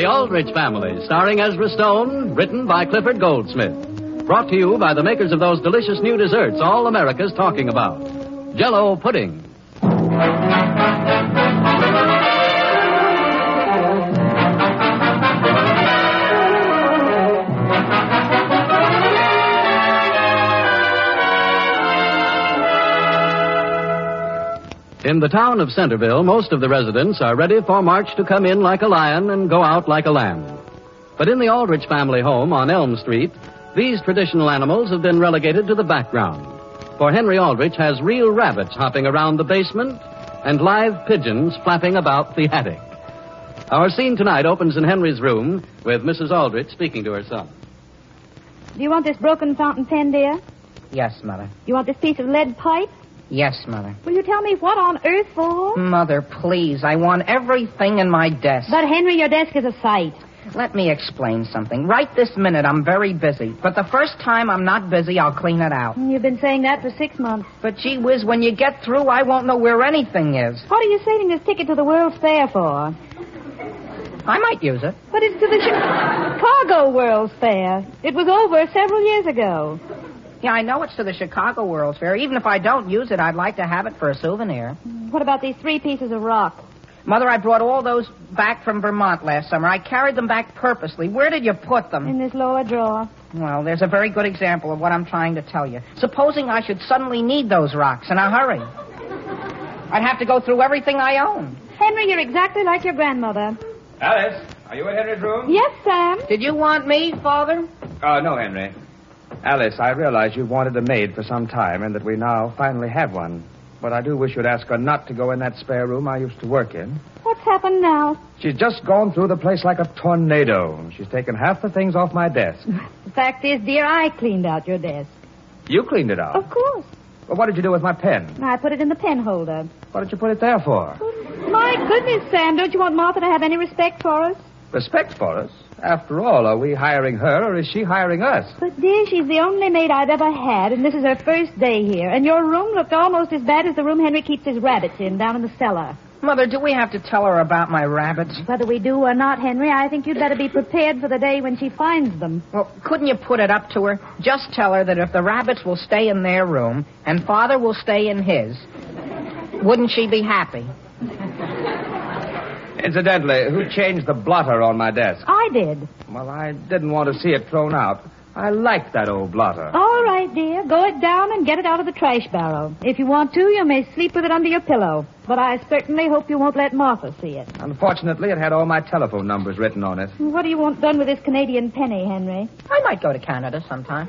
Aldrich Family, starring Ezra Stone, written by Clifford Goldsmith. Brought to you by the makers of those delicious new desserts all America's talking about. Jell-O pudding. In the town of Centerville, most of the residents are ready for March to come in like a lion and go out like a lamb. But in the Aldrich family home on Elm Street, these traditional animals have been relegated to the background. For Henry Aldrich has real rabbits hopping around the basement and live pigeons flapping about the attic. Our scene tonight opens in Henry's room with Mrs. Aldrich speaking to her son. Do you want this broken fountain pen, dear? Yes, Mother. You want this piece of lead pipe? Yes, Mother. Will you tell me what on earth for? Mother, please. I want everything in my desk. But, Henry, your desk is a sight. Let me explain something. Right this minute, I'm very busy. But the first time I'm not busy, I'll clean it out. You've been saying that for 6 months. But, gee whiz, when you get through, I won't know where anything is. What are you saving this ticket to the World's Fair for? I might use it. But it's to the Chicago World's Fair. It was over several years ago. Yeah, I know it's to the Chicago World's Fair. Even if I don't use it, I'd like to have it for a souvenir. What about these 3 pieces of rock? Mother, I brought all those back from Vermont last summer. I carried them back purposely. Where did you put them? In this lower drawer. Well, there's a very good example of what I'm trying to tell you. Supposing I should suddenly need those rocks in a hurry. I'd have to go through everything I own. Henry, you're exactly like your grandmother. Alice, are you in Henry's room? Yes, Sam. Did you want me, Father? No, Henry. Alice, I realize you've wanted a maid for some time and that we now finally have one. But I do wish you'd ask her not to go in that spare room I used to work in. What's happened now? She's just gone through the place like a tornado. She's taken half the things off my desk. The fact is, dear, I cleaned out your desk. You cleaned it out? Of course. Well, what did you do with my pen? I put it in the pen holder. What did you put it there for? My goodness, Sam, don't you want Martha to have any respect for us? Respect for us? After all, are we hiring her or is she hiring us? But, dear, she's the only maid I've ever had, and this is her first day here. And your room looked almost as bad as the room Henry keeps his rabbits in down in the cellar. Mother, do we have to tell her about my rabbits? Whether we do or not, Henry, I think you'd better be prepared for the day when she finds them. Well, couldn't you put it up to her? Just tell her that if the rabbits will stay in their room and Father will stay in his, wouldn't she be happy? Incidentally, who changed the blotter on my desk? I did. Well, I didn't want to see it thrown out. I liked that old blotter. All right, dear. Go it down and get it out of the trash barrel. If you want to, you may sleep with it under your pillow. But I certainly hope you won't let Martha see it. Unfortunately, it had all my telephone numbers written on it. What do you want done with this Canadian penny, Henry? I might go to Canada sometime.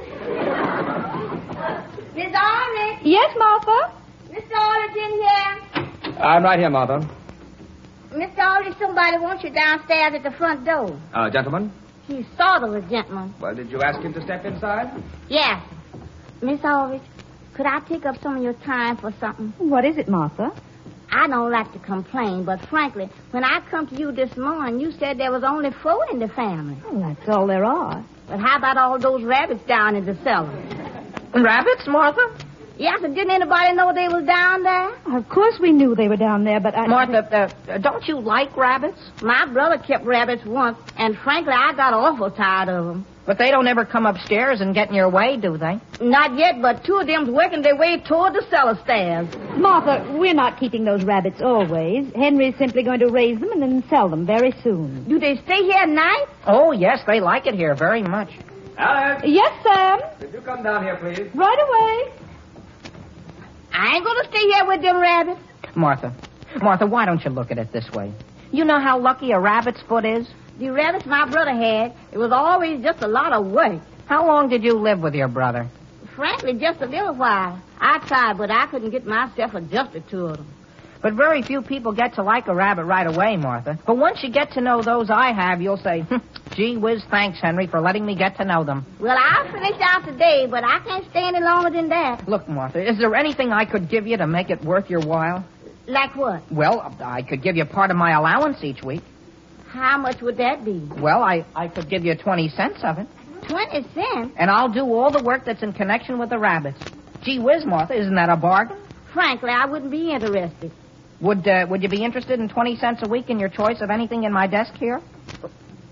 Miss Aldrich? Yes, Martha? Mr. Aldrich in here? I'm right here, Martha. Mr. Aldrich, somebody wants you downstairs at the front door. Gentlemen? He's sort of a gentleman. Well, did you ask him to step inside? Yes. Miss Aldrich, could I take up some of your time for something? What is it, Martha? I don't like to complain, but frankly, when I come to you this morning, you said there was only 4 in the family. Well, that's all there are. But how about all those rabbits down in the cellar? Rabbits, Martha? Yes, and didn't anybody know they was down there? Of course we knew they were down there, but Martha, don't you like rabbits? My brother kept rabbits once, and frankly, I got awful tired of them. But they don't ever come upstairs and get in your way, do they? Not yet, but 2 of them's working their way toward the cellar stairs. Martha, we're not keeping those rabbits always. Henry's simply going to raise them and then sell them very soon. Do they stay here at night? Oh, yes, they like it here very much. Alice! Yes, Sam. Could you come down here, please? Right away. I ain't gonna stay here with them rabbits. Martha, why don't you look at it this way? You know how lucky a rabbit's foot is? The rabbits my brother had, it was always just a lot of work. How long did you live with your brother? Frankly, just a little while. I tried, but I couldn't get myself adjusted to them. But very few people get to like a rabbit right away, Martha. But once you get to know those I have, you'll say, gee whiz, thanks, Henry, for letting me get to know them. Well, I'll finish out today, but I can't stay any longer than that. Look, Martha, is there anything I could give you to make it worth your while? Like what? Well, I could give you part of my allowance each week. How much would that be? Well, I could give you 20 cents of it. 20 cents? And I'll do all the work that's in connection with the rabbits. Gee whiz, Martha, isn't that a bargain? Frankly, I wouldn't be interested. Would you be interested in 20 cents a week in your choice of anything in my desk here?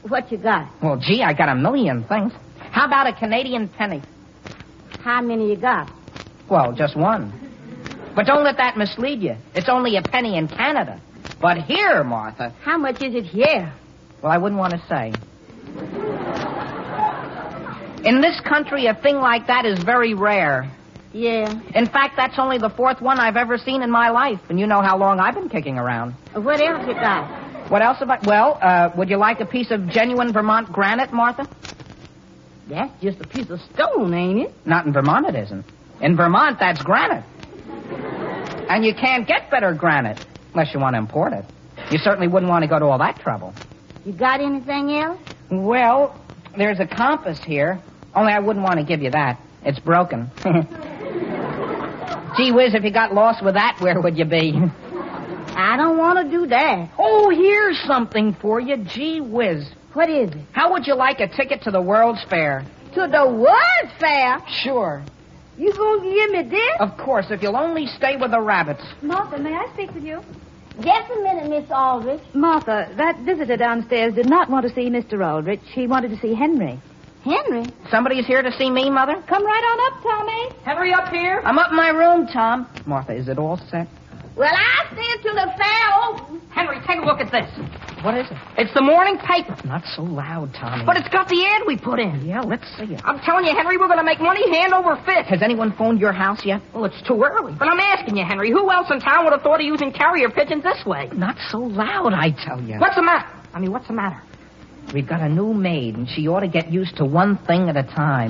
What you got? Well, gee, I got a million things. How about a Canadian penny? How many you got? Well, just one. But don't let that mislead you. It's only a penny in Canada. But here, Martha... How much is it here? Well, I wouldn't want to say. In this country, a thing like that is very rare. Yeah. In fact, that's only the fourth one I've ever seen in my life. And you know how long I've been kicking around. What else you got? What else about... Well, would you like a piece of genuine Vermont granite, Martha? That's just a piece of stone, ain't it? Not in Vermont, it isn't. In Vermont, that's granite. And you can't get better granite unless you want to import it. You certainly wouldn't want to go to all that trouble. You got anything else? Well, there's a compass here. Only I wouldn't want to give you that. It's broken. Gee whiz, if you got lost with that, where would you be? I don't want to do that. Oh, here's something for you. Gee whiz. What is it? How would you like a ticket to the World's Fair? To the World's Fair? Sure. You gonna give me this? Of course, if you'll only stay with the rabbits. Martha, may I speak with you? Just a minute, Miss Aldrich. Martha, that visitor downstairs did not want to see Mr. Aldrich. He wanted to see Henry. Henry? Somebody's here to see me, Mother? Come right on up, Tommy. Henry up here? I'm up in my room, Tom. Martha, is it all set? Well, I'll stay till the fair opens. Henry, take a look at this. What is it? It's the morning paper. Not so loud, Tommy. But it's got the ad we put in. Yeah, let's see it. I'm telling you, Henry, we're going to make money hand over fist. Has anyone phoned your house yet? Well, it's too early. But I'm asking you, Henry, who else in town would have thought of using carrier pigeons this way? Not so loud, I tell you. What's the matter? What's the matter? We've got a new maid, and she ought to get used to one thing at a time.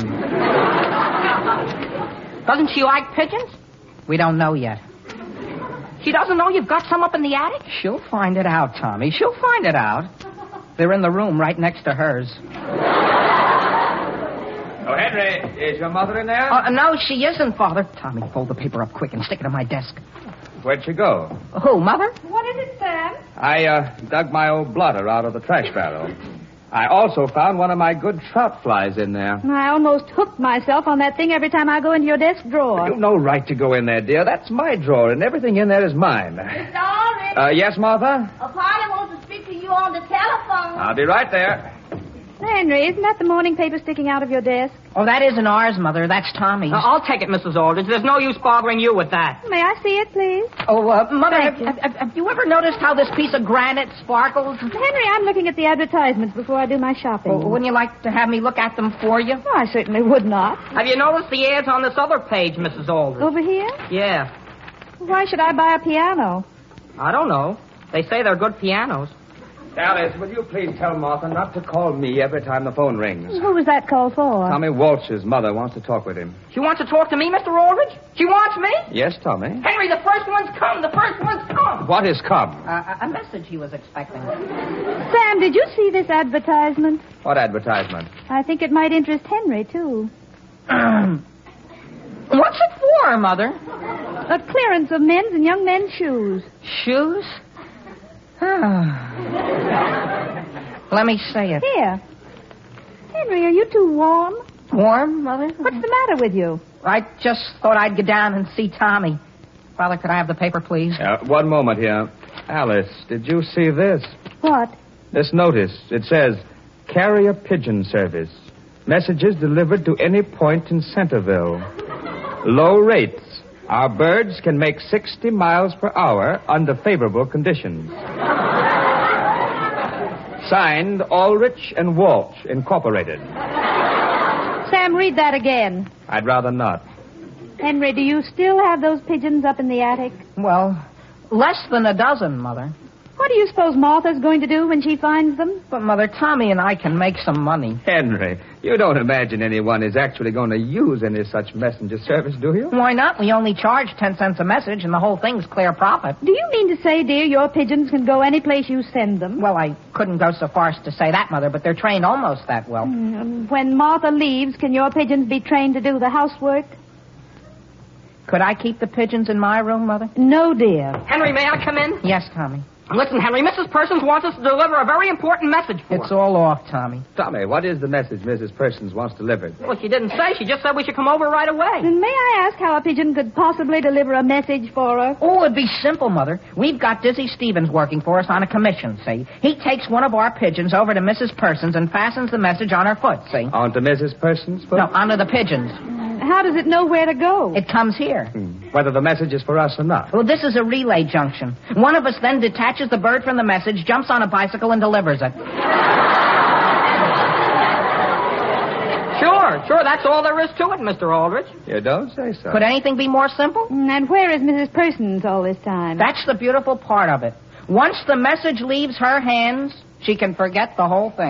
Doesn't she like pigeons? We don't know yet. She doesn't know you've got some up in the attic? She'll find it out, Tommy. She'll find it out. They're in the room right next to hers. Oh, Henry, is your mother in there? No, she isn't, Father. Tommy, fold the paper up quick and stick it on my desk. Where'd she go? Who, Mother? What is it, Sam? I dug my old blotter out of the trash barrel. I also found one of my good trout flies in there. I almost hooked myself on that thing every time I go into your desk drawer. You've no right to go in there, dear. That's my drawer, and everything in there is mine. Mr. Aldrich. Yes, Martha? A party wants to speak to you on the telephone. I'll be right there. Henry, isn't that the morning paper sticking out of your desk? Oh, that isn't ours, Mother. That's Tommy's. I'll take it, Mrs. Aldrich. There's no use bothering you with that. May I see it, please? Oh, Mother, Thank you. have you ever noticed how this piece of granite sparkles? Henry, I'm looking at the advertisements before I do my shopping. Well, wouldn't you like to have me look at them for you? Oh, I certainly would not. Have you noticed the ads on this other page, Mrs. Aldrich? Over here? Yeah. Why should I buy a piano? I don't know. They say they're good pianos. Alice, will you please tell Martha not to call me every time the phone rings? Who was that call for? Tommy Walsh's mother wants to talk with him. She wants to talk to me, Mr. Aldrich? She wants me? Yes, Tommy? Henry, the first one's come. The first one's come. What has come? A message he was expecting. Sam, did you see this advertisement? What advertisement? I think it might interest Henry, too. What's it for, Mother? A clearance of men's and young men's shoes. Shoes? Let me say it. Here. Henry, are you too warm? Warm, Mother? What's the matter with you? I just thought I'd get down and see Tommy. Father, could I have the paper, please? One moment here. Alice, did you see this? What? This notice. It says, carrier pigeon service. Messages delivered to any point in Centerville. Low rates. Our birds can make 60 miles per hour under favorable conditions. Signed, Aldrich and Walsh, Incorporated. Sam, read that again. I'd rather not. Henry, do you still have those pigeons up in the attic? Well, less than a dozen, Mother. What do you suppose Martha's going to do when she finds them? But, Mother, Tommy and I can make some money. Henry, you don't imagine anyone is actually going to use any such messenger service, do you? Why not? We only charge 10 cents a message, and the whole thing's clear profit. Do you mean to say, dear, your pigeons can go any place you send them? Well, I couldn't go so far as to say that, Mother, but they're trained almost that well. When Martha leaves, can your pigeons be trained to do the housework? Could I keep the pigeons in my room, Mother? No, dear. Henry, may I come in? Yes, Tommy. Listen, Henry, Mrs. Persons wants us to deliver a very important message for It's her. all off, Tommy. Tommy, what is the message Mrs. Persons wants delivered? Well, she didn't say. She just said we should come over right away. And may I ask how a pigeon could possibly deliver a message for her? Oh, it'd be simple, Mother. We've got Dizzy Stevens working for us on a commission, see? He takes one of our pigeons over to Mrs. Persons and fastens the message on her foot, see? On to Mrs. Persons' foot? No, onto the pigeons. How does it know where to go? It comes here. Whether the message is for us or not. Well, this is a relay junction. One of us then detaches the bird from the message, jumps on a bicycle, and delivers it. Sure, that's all there is to it, Mr. Aldrich. You don't say so. Could anything be more simple? And where is Mrs. Persons all this time? That's the beautiful part of it. Once the message leaves her hands, she can forget the whole thing.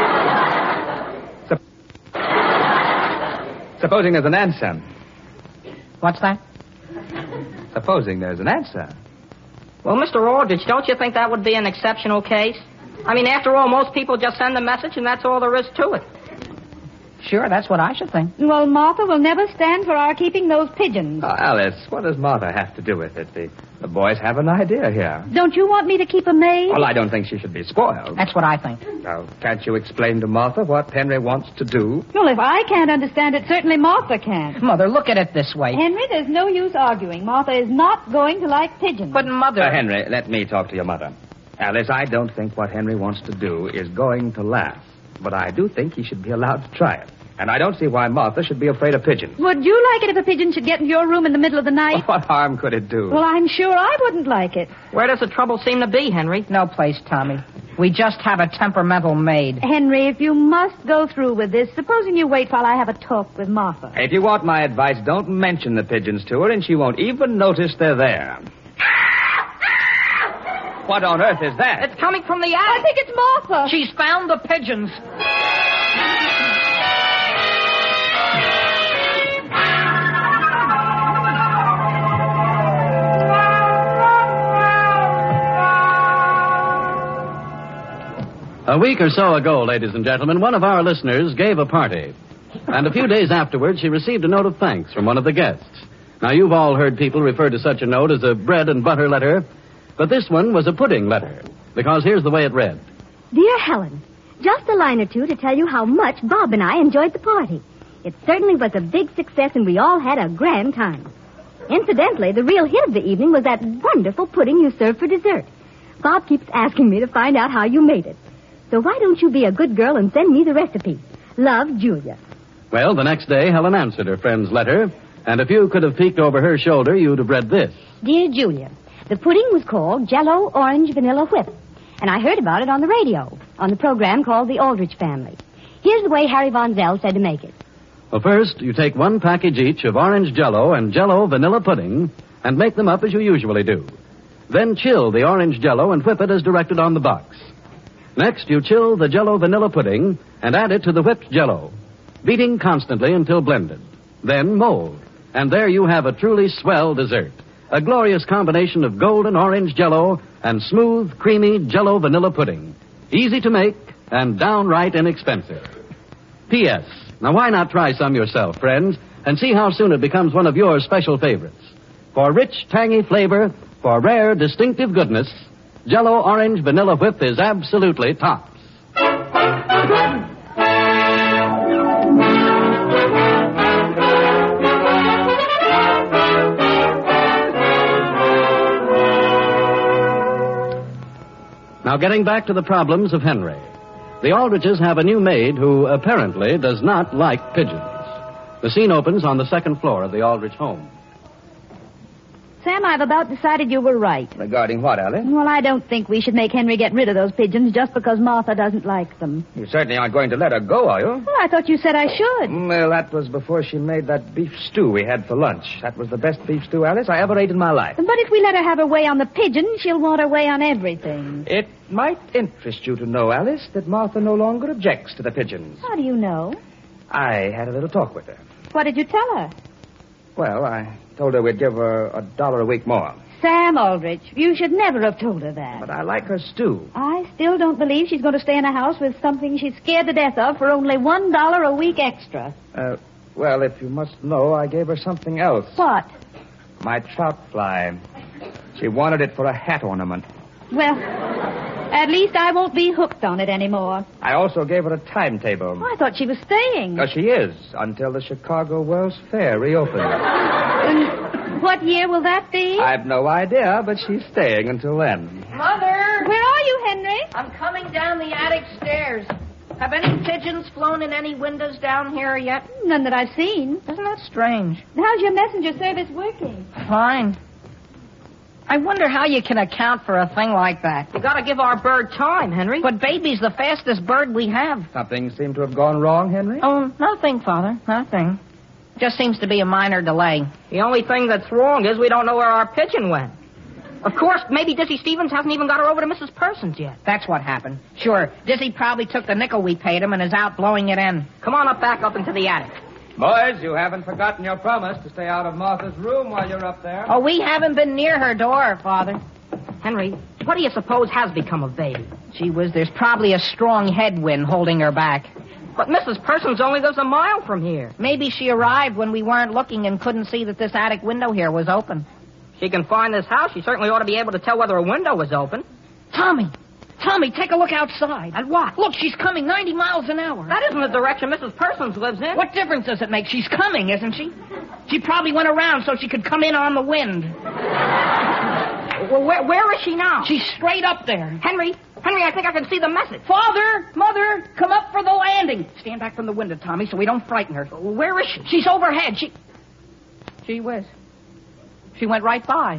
Supposing there's an answer. What's that? Supposing there's an answer. Well, Mr. Aldrich, don't you think that would be an exceptional case? I mean, after all, most people just send a message, and that's all there is to it. Sure, that's what I should think. Well, Martha will never stand for our keeping those pigeons. Oh, Alice, what does Martha have to do with it? The boys have an idea here. Don't you want me to keep a maid? Well, I don't think she should be spoiled. That's what I think. Now, can't you explain to Martha what Henry wants to do? Well, if I can't understand it, certainly Martha can. Mother, look at it this way. Henry, there's no use arguing. Martha is not going to like pigeons. But, Mother... Henry, let me talk to your mother. Alice, I don't think what Henry wants to do is going to last. But I do think he should be allowed to try it. And I don't see why Martha should be afraid of pigeons. Would you like it if a pigeon should get into your room in the middle of the night? What harm could it do? Well, I'm sure I wouldn't like it. Where does the trouble seem to be, Henry? No place, Tommy. We just have a temperamental maid. Henry, if you must go through with this, supposing you wait while I have a talk with Martha. If you want my advice, don't mention the pigeons to her, and she won't even notice they're there. What on earth is that? It's coming from the I attic. think it's Martha. She's found the pigeons. A week or so ago, ladies and gentlemen, one of our listeners gave a party. And a few days afterwards, she received a note of thanks from one of the guests. Now, you've all heard people refer to such a note as a bread and butter letter, but this one was a pudding letter, because here's the way it read. Dear Helen, just a line or two to tell you how much Bob and I enjoyed the party. It certainly was a big success, and we all had a grand time. Incidentally, the real hit of the evening was that wonderful pudding you served for dessert. Bob keeps asking me to find out how you made it. So why don't you be a good girl and send me the recipe? Love, Julia. Well, the next day, Helen answered her friend's letter, and if you could have peeked over her shoulder, you'd have read this. Dear Julia, the pudding was called Jell-O Orange Vanilla Whip, and I heard about it on the radio, on the program called The Aldrich Family. Here's the way Harry Von Zell said to make it. Well, first, you take one package each of orange Jell-O and Jell-O vanilla pudding and make them up as you usually do. Then chill the orange Jell-O and whip it as directed on the box. Next, you chill the Jell-O vanilla pudding and add it to the whipped Jell-O, beating constantly until blended. Then mold. And there you have a truly swell dessert. A glorious combination of golden orange Jell-O and smooth, creamy Jell-O vanilla pudding. Easy to make and downright inexpensive. P.S. Now, why not try some yourself, friends, and see how soon it becomes one of your special favorites. For rich, tangy flavor, for rare, distinctive goodness, Jell-O Orange Vanilla Whip is absolutely tops. Now, getting back to the problems of Henry. The Aldriches have a new maid who apparently does not like pigeons. The scene opens on the second floor of the Aldrich home. Sam, I've about decided you were right. Regarding what, Alice? Well, I don't think we should make Henry get rid of those pigeons just because Martha doesn't like them. You certainly aren't going to let her go, are you? Well, I thought you said I should. Well, that was before she made that beef stew we had for lunch. That was the best beef stew, Alice, I ever ate in my life. But if we let her have her way on the pigeons, she'll want her way on everything. It might interest you to know, Alice, that Martha no longer objects to the pigeons. How do you know? I had a little talk with her. What did you tell her? Well, I told her we'd give her $1 a week more. Sam Aldrich, you should never have told her that. But I like her stew. I still don't believe she's going to stay in a house with something she's scared to death of for only $1 a week extra. Well, if you must know, I gave her something else. What? My trout fly. She wanted it for a hat ornament. Well, at least I won't be hooked on it anymore. I also gave her a timetable. Oh, I thought she was staying. She is, until the Chicago World's Fair reopens. And what year will that be? I've no idea, but she's staying until then. Mother! Where are you, Henry? I'm coming down the attic stairs. Have any pigeons flown in any windows down here yet? None that I've seen. Isn't that strange? How's your messenger service working? Fine. I wonder how you can account for a thing like that. You gotta give our bird time, Henry. But baby's the fastest bird we have. Something seemed to have gone wrong, Henry? Oh, nothing, Father. Nothing. Just seems to be a minor delay. The only thing that's wrong is we don't know where our pigeon went. Of course, maybe Dizzy Stevens hasn't even got her over to Mrs. Persons yet. That's what happened. Sure, Dizzy probably took the nickel we paid him and is out blowing it in. Come on back up into the attic. Boys, you haven't forgotten your promise to stay out of Martha's room while you're up there. Oh, we haven't been near her door, Father. Henry, what do you suppose has become of Baby? Gee whiz, there's probably a strong headwind holding her back. But Mrs. Persons only lives a mile from here. Maybe she arrived when we weren't looking and couldn't see that this attic window here was open. She can find this house. She certainly ought to be able to tell whether a window was open. Tommy, take a look outside. At what? Look, she's coming 90 miles an hour. That isn't the direction Mrs. Persons lives in. What difference does it make? She's coming, isn't she? She probably went around so she could come in on the wind. Well, where is she now? She's straight up there. Henry, I think I can see the message. Father, Mother, come up for the landing. Stand back from the window, Tommy, so we don't frighten her. Where is she? She's overhead. Gee whiz. She went right by.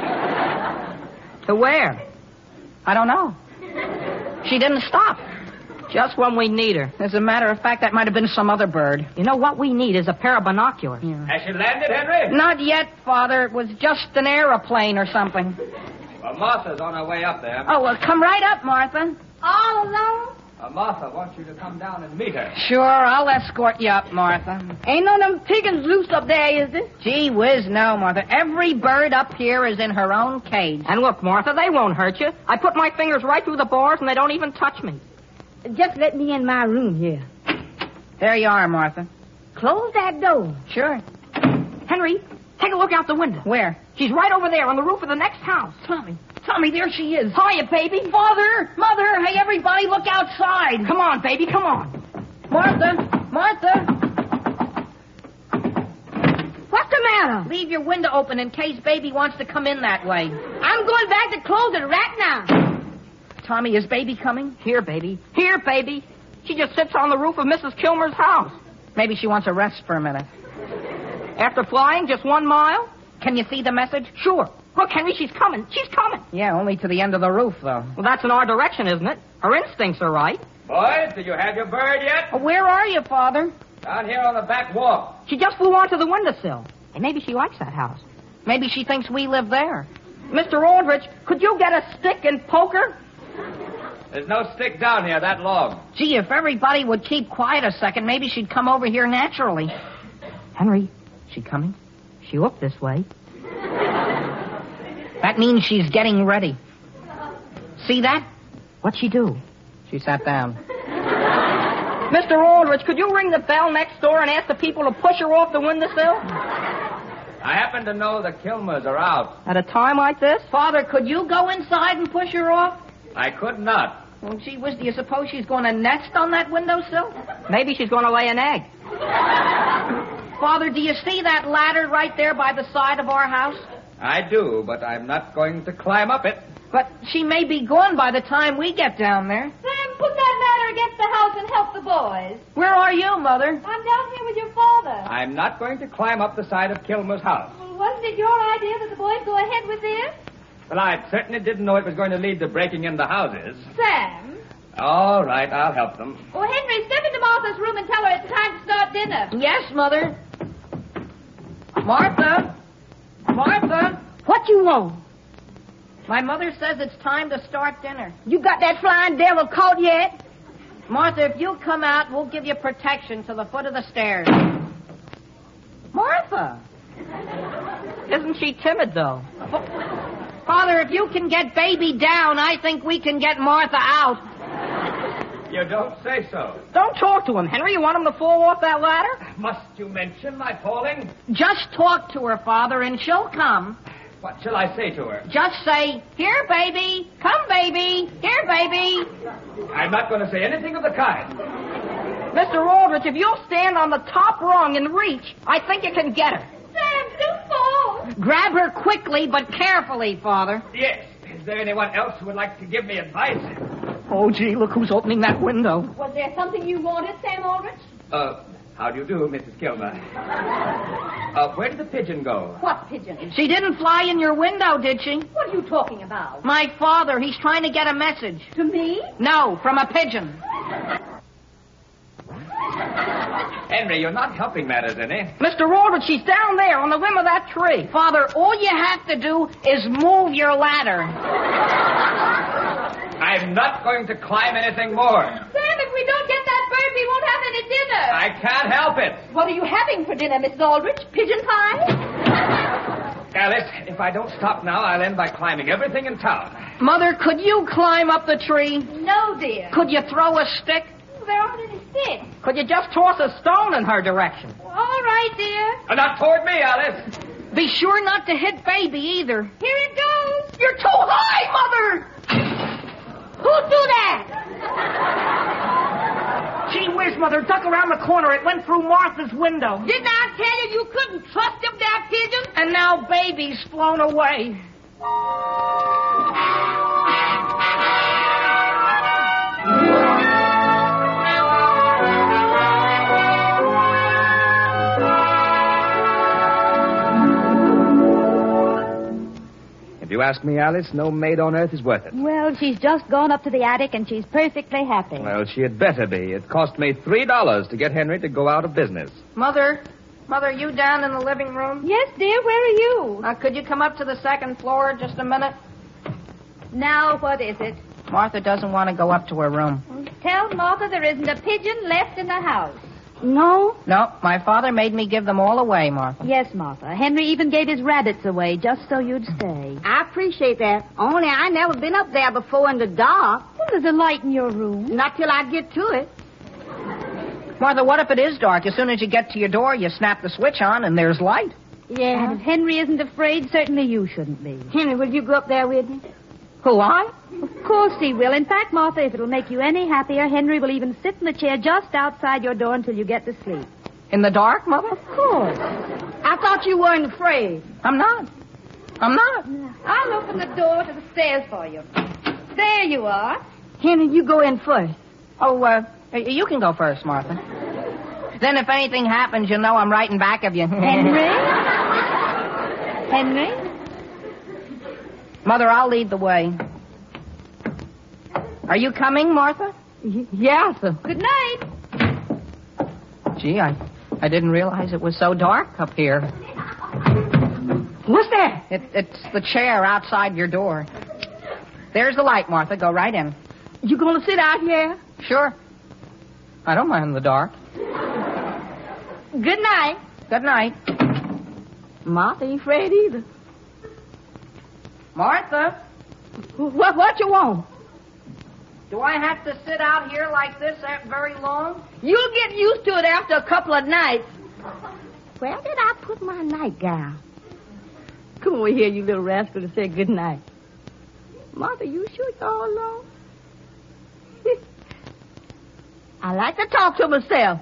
To where? I don't know. She didn't stop. Just when we need her. As a matter of fact, that might have been some other bird. You know, what we need is a pair of binoculars. Yeah. Has she landed, Henry? Not yet, Father. It was just an aeroplane or something. Well, Martha's on her way up there. Oh, well, come right up, Martha. All alone? Martha wants you to come down and meet her. Sure, I'll escort you up, Martha. Ain't no them pigeons loose up there, is there? Gee whiz, no, Martha. Every bird up here is in her own cage. And look, Martha, they won't hurt you. I put my fingers right through the bars and they don't even touch me. Just let me in my room here. There you are, Martha. Close that door. Sure. Henry, take a look out the window. Where? She's right over there on the roof of the next house. Tommy, there she is. Hiya, baby. Father, Mother, hey, everybody, look outside. Come on, baby, come on. Martha. What's the matter? Leave your window open in case Baby wants to come in that way. I'm going back to close it right now. Tommy, is Baby coming? Here, baby. Here, baby. She just sits on the roof of Mrs. Kilmer's house. Maybe she wants a rest for a minute. After flying just 1 mile? Can you see the message? Sure. Look, Henry, she's coming. She's coming. Yeah, only to the end of the roof, though. Well, that's in our direction, isn't it? Her instincts are right. Boys, did you have your bird yet? Where are you, Father? Down here on the back walk. She just flew onto the windowsill. And maybe she likes that house. Maybe she thinks we live there. Mr. Aldrich, could you get a stick and poke her? There's no stick down here, that log. Gee, if everybody would keep quiet a second, maybe she'd come over here naturally. Henry, she coming? She looked this way. That means she's getting ready. See that? What'd she do? She sat down. Mr. Aldrich, could you ring the bell next door and ask the people to push her off the windowsill? I happen to know the Kilmers are out. At a time like this? Father, could you go inside and push her off? I could not. Well, gee whiz, do you suppose she's going to nest on that windowsill? Maybe she's going to lay an egg. Father, do you see that ladder right there by the side of our house? I do, but I'm not going to climb up it. But she may be gone by the time we get down there. Sam, put that ladder against the house and help the boys. Where are you, Mother? I'm down here with your father. I'm not going to climb up the side of Kilmer's house. Well, wasn't it your idea that the boys go ahead with this? Well, I certainly didn't know it was going to lead to breaking into houses. Sam? All right, I'll help them. Oh, Henry, step into Martha's room and tell her it's time to start dinner. Yes, Mother. Martha? What you want? My mother says it's time to start dinner. You got that flying devil caught yet? Martha, if you'll come out, we'll give you protection to the foot of the stairs. Martha! Isn't she timid, though? Father, if you can get Baby down, I think we can get Martha out. You don't say so. Don't talk to him, Henry. You want him to fall off that ladder? Must you mention my falling? Just talk to her, Father, and she'll come. What shall I say to her? Just say, here, baby. Come, baby. Here, baby. I'm not going to say anything of the kind. Mr. Aldrich, if you'll stand on the top rung and reach, I think you can get her. Sam, don't fall. Grab her quickly, but carefully, Father. Yes. Is there anyone else who would like to give me advice? Oh, gee, look who's opening that window. Was there something you wanted, Sam Aldrich? How do you do, Mrs. Kilmer? Where did the pigeon go? What pigeon? She didn't fly in your window, did she? What are you talking about? My father, he's trying to get a message. To me? No, from a pigeon. Henry, you're not helping matters any. Mr. Aldrich, she's down there on the limb of that tree. Father, all you have to do is move your ladder. I'm not going to climb anything more. Sam, if we don't get that bird, we won't have any dinner. I can't help it. What are you having for dinner, Mrs. Aldrich? Pigeon pie? Alice, if I don't stop now, I'll end by climbing everything in town. Mother, could you climb up the tree? No, dear. Could you throw a stick? There aren't any sticks. Could you just toss a stone in her direction? All right, dear. Not toward me, Alice. Be sure not to hit baby either. Here it goes. You're too high, Mother! Who do that? Gee whiz, Mother, duck around the corner. It went through Martha's window. Didn't I tell you couldn't trust them damn pigeons? And now baby's flown away. If you ask me, Alice, no maid on earth is worth it. Well, she's just gone up to the attic and she's perfectly happy. Well, she had better be. It cost me $3 to get Henry to go out of business. Mother, you down in the living room? Yes, dear, where are you? Could you come up to the second floor just a minute? Now, what is it? Martha doesn't want to go up to her room. Tell Martha there isn't a pigeon left in the house. No? No, my father made me give them all away, Martha. Yes, Martha. Henry even gave his rabbits away just so you'd stay. I appreciate that. Only I never been up there before in the dark. Well, there's a light in your room. Not till I get to it. Martha, what if it is dark? As soon as you get to your door, you snap the switch on and there's light. Yeah. And if Henry isn't afraid, certainly you shouldn't be. Henry, will you go up there with me? Who, I? Of course he will. In fact, Martha, if it'll make you any happier, Henry will even sit in the chair just outside your door until you get to sleep. In the dark, Mother? Of course. I thought you weren't afraid. I'm not. I'll open the door to the stairs for you. There you are. Henry, you go in first. Oh, you can go first, Martha. Then if anything happens, you'll know I'm right in back of you. Henry? Henry? Mother, I'll lead the way. Are you coming, Martha? Yeah, sir. Good night. Gee, I didn't realize it was so dark up here. What's that? It's the chair outside your door. There's the light, Martha. Go right in. You gonna sit out here? Sure. I don't mind the dark. Good night. Good night. Martha ain't afraid either. Martha, What you want? do I have to sit out here like this very long? You'll get used to it after a couple of nights. Where did I put my nightgown? Come over here, you little rascal, to say good night. Martha, you sure you're all alone? I like to talk to myself.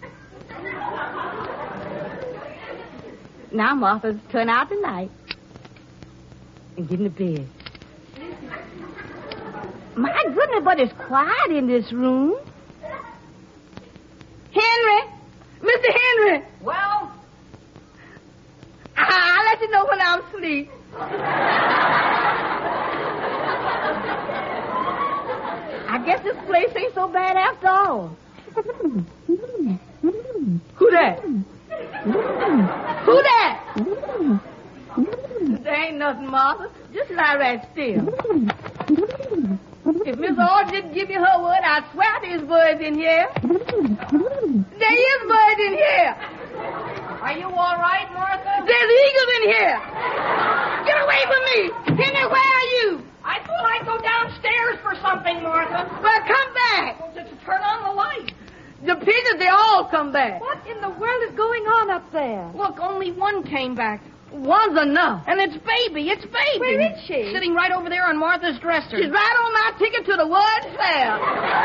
Now, Martha, turn out the light and get in the bed. My goodness, but it's quiet in this room. Henry! Mr. Henry! Well? I'll let you know when I'm asleep. I guess this place ain't so bad after all. Who that? Who that? There ain't nothing, Martha. Just lie right still. If Miss Aldrich didn't give you her word, I swear there's birds in here. There is birds in here. Are you all right, Martha? There's eagles in here. Get away from me. Henry, where are you? I thought I'd go downstairs for something, Martha. Well, come back. Just turn on the light. The pigeons, they all come back. What in the world is going on up there? Look, only one came back. One's enough. And it's Baby. It's Baby. Where is she? Sitting right over there on Martha's dresser. She's right on my ticket to the word fair.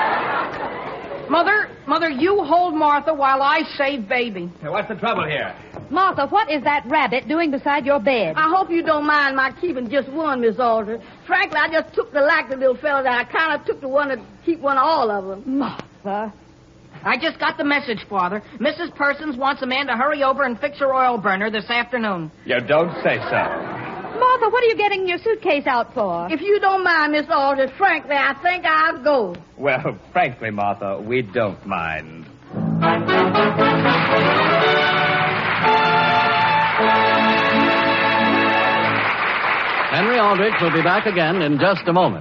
Mother, you hold Martha while I save Baby. Hey, what's the trouble here? Martha, what is that rabbit doing beside your bed? I hope you don't mind my keeping just one, Miss Aldrich. Frankly, I just took to like the little fellas, and I kind of took to one to keep one of all of them. Martha. I just got the message, Father. Mrs. Persons wants a man to hurry over and fix her oil burner this afternoon. You don't say so. Martha, what are you getting your suitcase out for? If you don't mind, Miss Aldrich, frankly, I think I'll go. Well, frankly, Martha, we don't mind. Henry Aldrich will be back again in just a moment.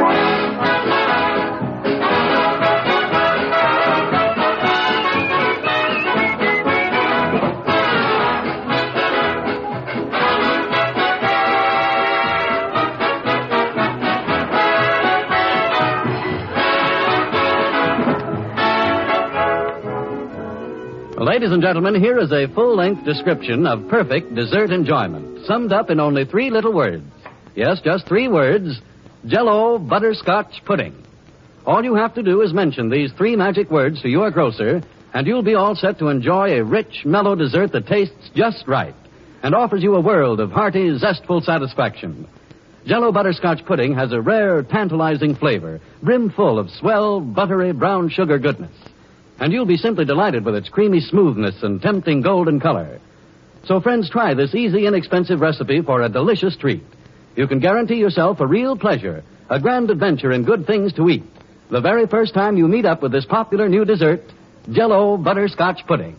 Ladies and gentlemen, here is a full-length description of perfect dessert enjoyment, summed up in only 3 little words. Yes, just 3 words: Jell-O Butterscotch Pudding. All you have to do is mention these 3 magic words to your grocer, and you'll be all set to enjoy a rich, mellow dessert that tastes just right and offers you a world of hearty, zestful satisfaction. Jell-O Butterscotch Pudding has a rare, tantalizing flavor, brimful of swell, buttery, brown sugar goodness. And you'll be simply delighted with its creamy smoothness and tempting golden color. So, friends, try this easy, inexpensive recipe for a delicious treat. You can guarantee yourself a real pleasure, a grand adventure in good things to eat, the very first time you meet up with this popular new dessert, Jell-O Butterscotch Pudding.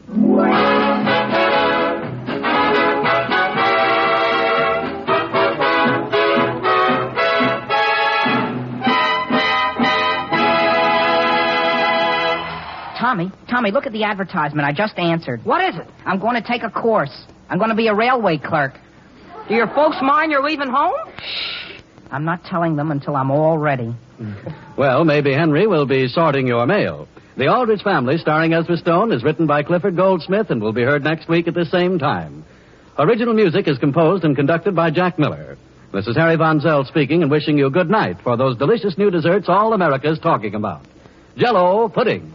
Tommy, look at the advertisement. I just answered. What is it? I'm going to take a course. I'm going to be a railway clerk. Do your folks mind you're leaving home? Shh. I'm not telling them until I'm all ready. Well, maybe Henry will be sorting your mail. The Aldrich Family, starring Ezra Stone, is written by Clifford Goldsmith and will be heard next week at the same time. Original music is composed and conducted by Jack Miller. This is Harry Von Zell speaking and wishing you good night for those delicious new desserts all America's talking about. Jell-O Pudding.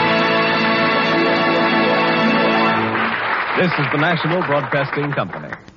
This is the National Broadcasting Company.